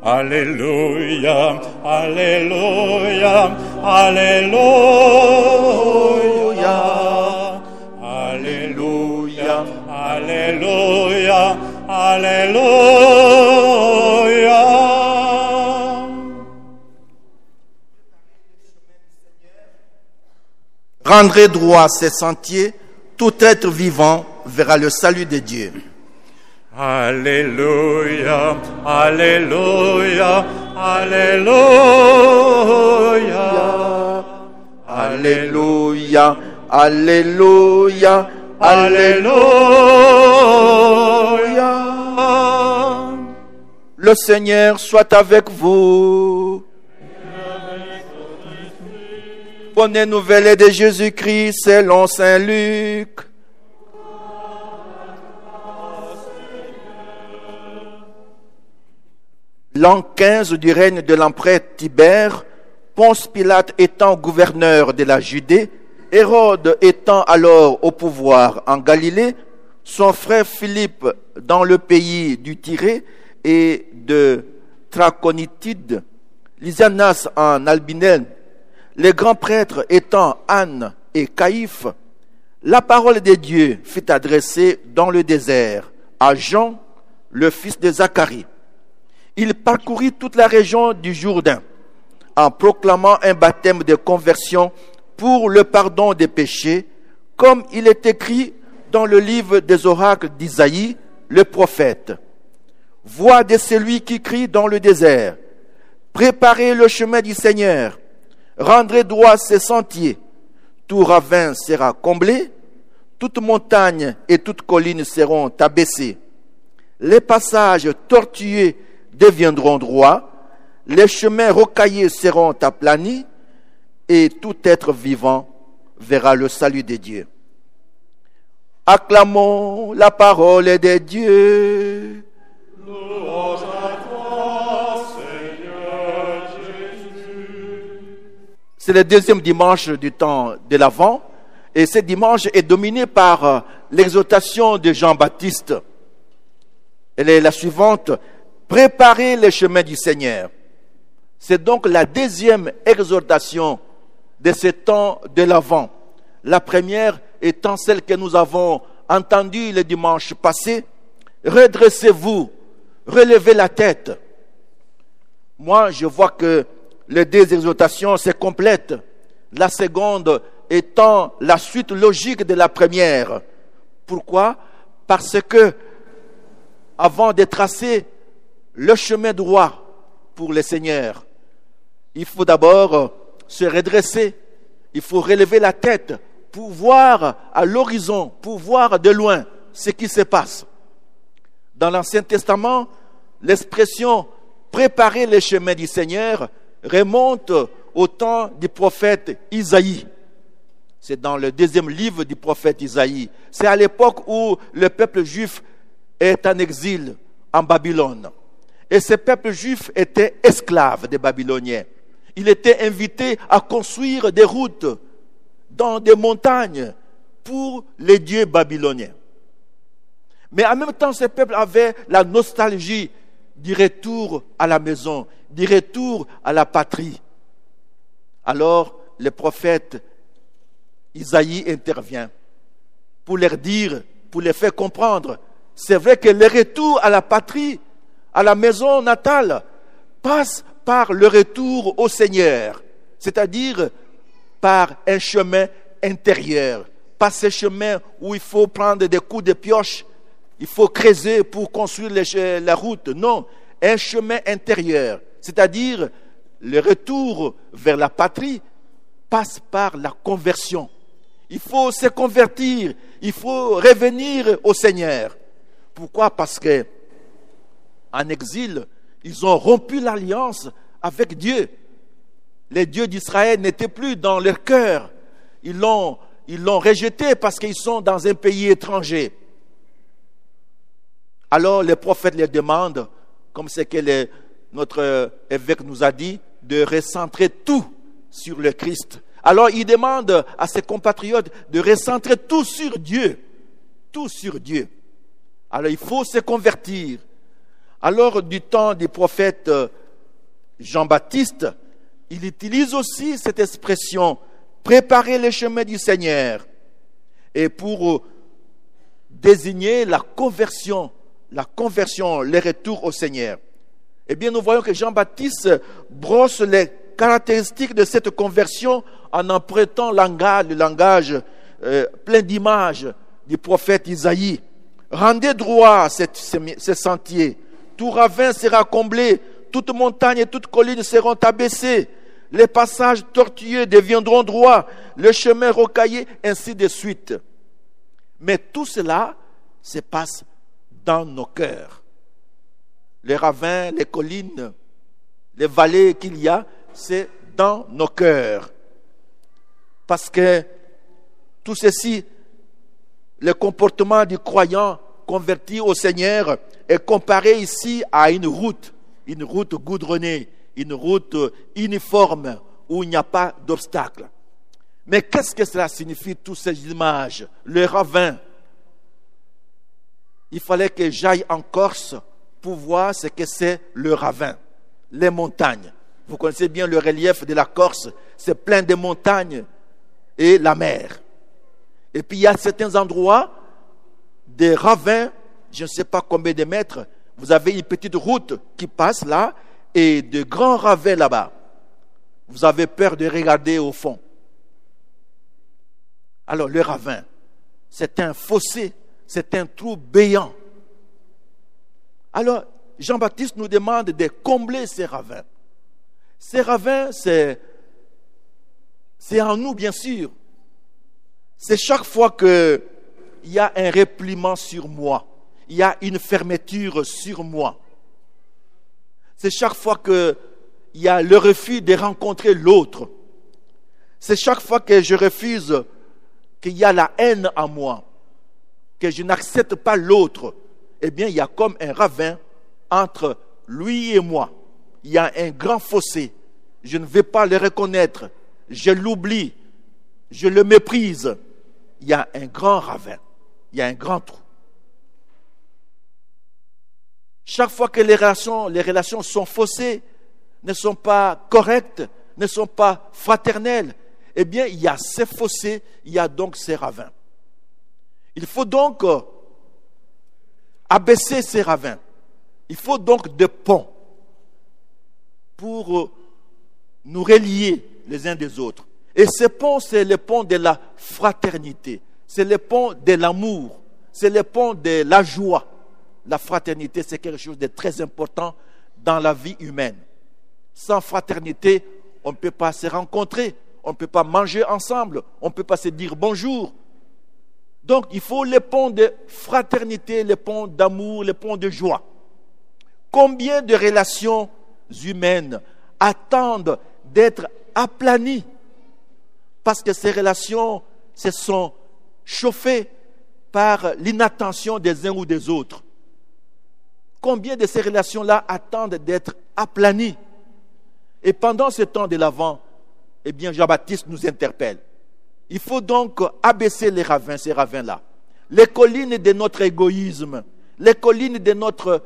Alléluia, Alléluia, Alléluia, Alléluia, Alléluia, Alléluia. Rendrez droit ces sentiers, tout être vivant verra le salut de Dieu. Alléluia, Alléluia, Alléluia, Alléluia, Alléluia, Alléluia. Le Seigneur soit avec vous. Bonne nouvelle de Jésus-Christ selon Saint Luc. L'an 15 du règne de l'empereur Tibère, Ponce Pilate étant gouverneur de la Judée, Hérode étant alors au pouvoir en Galilée, son frère Philippe dans le pays du Tyrée et de Traconitide, Lysianas en Albinène, les grands prêtres étant Anne et Caïphe, la parole de Dieu fut adressée dans le désert à Jean, le fils de Zacharie. Il parcourut toute la région du Jourdain en proclamant un baptême de conversion pour le pardon des péchés, comme il est écrit dans le livre des oracles d'Isaïe, le prophète. Voix de celui qui crie dans le désert, préparez le chemin du Seigneur, rendrez droit ses sentiers, tout ravin sera comblé, toute montagne et toute colline seront abaissées. Les passages tortueux deviendront droits, les chemins rocailleux seront aplanis, et tout être vivant verra le salut de Dieu. Acclamons la parole de Dieu. Louange à toi, Seigneur Jésus. C'est le deuxième dimanche du temps de l'Avent, et ce dimanche est dominé par l'exhortation de Jean-Baptiste. Elle est la suivante: préparez les chemins du Seigneur. C'est donc la deuxième exhortation de ce temps de l'Avent. La première étant celle que nous avons entendue le dimanche passé. Redressez-vous, relevez la tête. Moi, je vois que les deux exhortations se complètent. La seconde étant la suite logique de la première. Pourquoi? Parce que, avant de tracer le chemin droit pour le Seigneur, il faut d'abord se redresser, il faut relever la tête pour voir à l'horizon, pour voir de loin ce qui se passe. Dans l'Ancien Testament, l'expression « préparer les chemins du Seigneur » remonte au temps du prophète Isaïe. C'est dans le deuxième livre du prophète Isaïe. C'est à l'époque où le peuple juif est en exil en Babylone. Et ce peuple juif était esclave des Babyloniens. Il était invité à construire des routes dans des montagnes pour les dieux babyloniens. Mais en même temps, ce peuple avait la nostalgie du retour à la maison, du retour à la patrie. Alors, le prophète Isaïe intervient pour leur dire, pour les faire comprendre, c'est vrai que le retour à la patrie, à la maison natale, passe par le retour au Seigneur, c'est-à-dire par un chemin intérieur, pas ce chemin où il faut prendre des coups de pioche, il faut creuser pour construire la route. Non, un chemin intérieur, c'est-à-dire le retour vers la patrie passe par la conversion. Il faut se convertir, il faut revenir au Seigneur. Pourquoi? Parce que en exil, ils ont rompu l'alliance avec Dieu. Les dieux d'Israël n'étaient plus dans leur cœur. Ils l'ont rejeté parce qu'ils sont dans un pays étranger. Alors les prophètes leur demandent, comme c'est que notre évêque nous a dit, de recentrer tout sur le Christ. Alors il demande à ses compatriotes de recentrer tout sur Dieu. Tout sur Dieu. Alors il faut se convertir. Alors, du temps du prophète Jean-Baptiste, il utilise aussi cette expression « préparer le chemin du Seigneur » et pour désigner la conversion, le retour au Seigneur. Eh bien, nous voyons que Jean-Baptiste brosse les caractéristiques de cette conversion en empruntant le langage plein d'images du prophète Isaïe. Rendez droit ces sentiers, tout ravin sera comblé, toute montagne et toute colline seront abaissées, les passages tortueux deviendront droits, le chemin rocaillé, ainsi de suite. Mais tout cela se passe dans nos cœurs. Les ravins, les collines, les vallées qu'il y a, c'est dans nos cœurs. Parce que tout ceci, le comportement du croyant converti au Seigneur est comparé ici à une route goudronnée, une route uniforme où il n'y a pas d'obstacle. Mais qu'est-ce que cela signifie, toutes ces images? Le ravin. Il fallait que j'aille en Corse pour voir ce que c'est le ravin, les montagnes. Vous connaissez bien le relief de la Corse, c'est plein de montagnes et la mer. Et puis il y a certains endroits, des ravins, je ne sais pas combien de mètres, vous avez une petite route qui passe là et de grands ravins là-bas. Vous avez peur de regarder au fond. Alors le ravin, c'est un fossé, c'est un trou béant. Alors Jean-Baptiste nous demande de combler ces ravins. Ces ravins, c'est en nous bien sûr. C'est chaque fois qu'il y a un repliement sur moi, il y a une fermeture sur moi. C'est chaque fois qu'il y a le refus de rencontrer l'autre. C'est chaque fois que je refuse qu'il y a la haine en moi, que je n'accepte pas l'autre. Eh bien, il y a comme un ravin entre lui et moi. Il y a un grand fossé. Je ne vais pas le reconnaître. Je l'oublie. Je le méprise. Il y a un grand ravin. Il y a un grand trou. Chaque fois que les relations sont faussées, ne sont pas correctes, ne sont pas fraternelles, eh bien, il y a ces fossés, il y a donc ces ravins. Il faut donc abaisser ces ravins. Il faut donc des ponts pour nous relier les uns des autres. Et ces ponts, c'est le pont de la fraternité. C'est le pont de l'amour. C'est le pont de la joie. La fraternité, c'est quelque chose de très important dans la vie humaine. Sans fraternité, on ne peut pas se rencontrer, on ne peut pas manger ensemble, on ne peut pas se dire bonjour. Donc, il faut les ponts de fraternité, les ponts d'amour, les ponts de joie. Combien de relations humaines attendent d'être aplanies parce que ces relations se sont chauffées par l'inattention des uns ou des autres. Combien de ces relations-là attendent d'être aplanies? Et pendant ce temps de l'Avent, eh bien, Jean-Baptiste nous interpelle. Il faut donc abaisser les ravins, ces ravins-là. Les collines de notre égoïsme, les collines de notre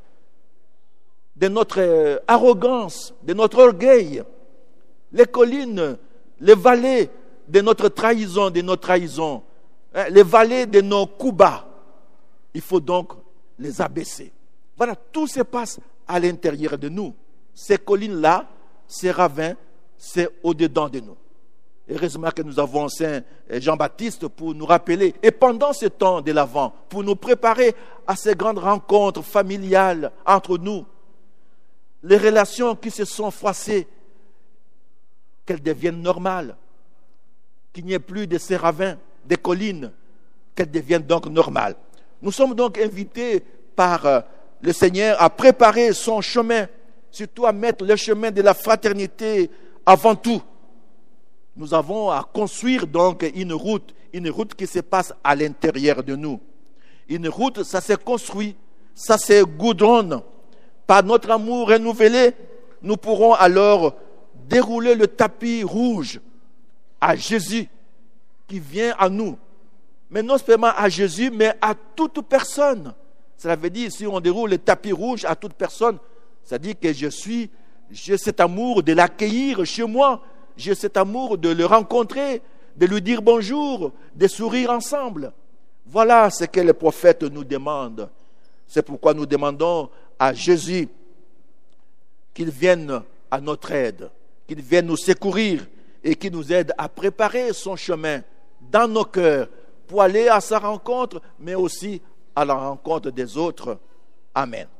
arrogance, de notre orgueil, les collines, les vallées de notre trahison, les vallées de nos coups bas. Il faut donc les abaisser. Voilà, tout se passe à l'intérieur de nous. Ces collines-là, ces ravins, c'est au-dedans de nous. Heureusement que nous avons Saint Jean-Baptiste pour nous rappeler. Et pendant ce temps de l'Avent, pour nous préparer à ces grandes rencontres familiales entre nous, les relations qui se sont froissées, qu'elles deviennent normales, qu'il n'y ait plus de ces ravins, des collines, qu'elles deviennent donc normales. Nous sommes donc invités par le Seigneur à préparer son chemin, surtout à mettre le chemin de la fraternité avant tout. Nous avons à construire donc une route qui se passe à l'intérieur de nous. Une route, ça se construit, ça se goudronne. Par notre amour renouvelé, nous pourrons alors dérouler le tapis rouge à Jésus qui vient à nous. Mais non seulement à Jésus, mais à toute personne Cela veut dire, si on déroule le tapis rouge à toute personne, ça dit que j'ai cet amour de l'accueillir chez moi, j'ai cet amour de le rencontrer, de lui dire bonjour, de sourire ensemble. Voilà ce que le prophète nous demande. C'est pourquoi nous demandons à Jésus qu'il vienne à notre aide, qu'il vienne nous secourir et qu'il nous aide à préparer son chemin dans nos cœurs pour aller à sa rencontre, mais aussi à la rencontre des autres. Amen.